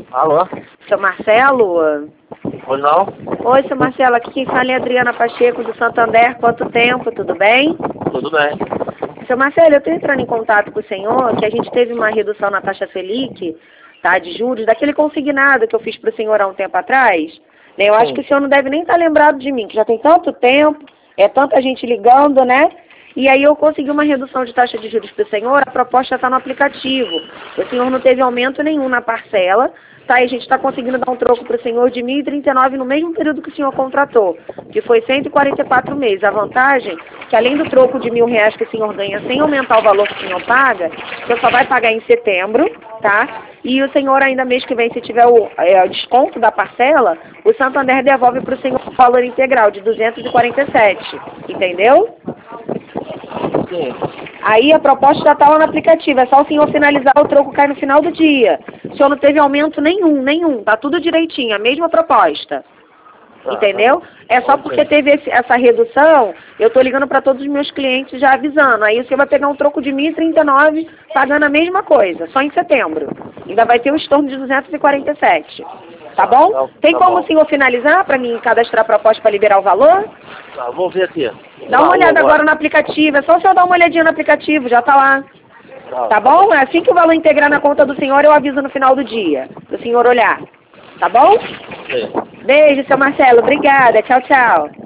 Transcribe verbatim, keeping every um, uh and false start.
Alô? Seu Marcelo? Pois não? Oi, seu Marcelo, aqui quem fala é a Adriana Pacheco do Santander. Quanto tempo, tudo bem? Tudo bem. Seu Marcelo, eu estou entrando em contato com o senhor, que a gente teve uma redução na taxa Selic, tá, de juros, daquele consignado que eu fiz para o senhor há um tempo atrás. Né? Eu acho Sim. que o senhor não deve nem estar lembrado de mim, que já tem tanto tempo, é tanta gente ligando, né? E aí eu consegui uma redução de taxa de juros para o senhor, a proposta está no aplicativo. O senhor não teve aumento nenhum na parcela, tá? E a gente está conseguindo dar um troco para o senhor de mil e trinta e nove no mesmo período que o senhor contratou, que foi cento e quarenta e quatro meses. A vantagem é que além do troco de mil reais que o senhor ganha sem aumentar o valor que o senhor paga, o senhor só vai pagar em setembro, tá? E o senhor ainda mês que vem, se tiver o, é, o desconto da parcela, o Santander devolve para o senhor o valor integral de duzentos e quarenta e sete, entendeu? Sim. Aí a proposta já está lá no aplicativo, é só o senhor finalizar, o troco cai no final do dia. O senhor não teve aumento nenhum, nenhum, tá tudo direitinho, a mesma proposta. Tá, Entendeu? tá. É só porque teve esse, essa redução, eu estou ligando para todos os meus clientes já avisando. Aí você vai pegar um troco de mil e trinta e nove pagando a mesma coisa, só em setembro. Ainda vai ter o estorno de duzentos e quarenta e sete. Tá bom? Tá, Tem tá como bom. o senhor finalizar para mim cadastrar a proposta para liberar o valor? Tá, vou ver aqui. Dá uma olhada agora no aplicativo, é só o senhor dar uma olhadinha no aplicativo, já tá lá. Tá, Tá bom? É assim que o valor integrar na conta do senhor, eu aviso no final do dia, pro senhor olhar. Tá bom? Sim. Beijo, seu Marcelo. Obrigada. Tchau, tchau.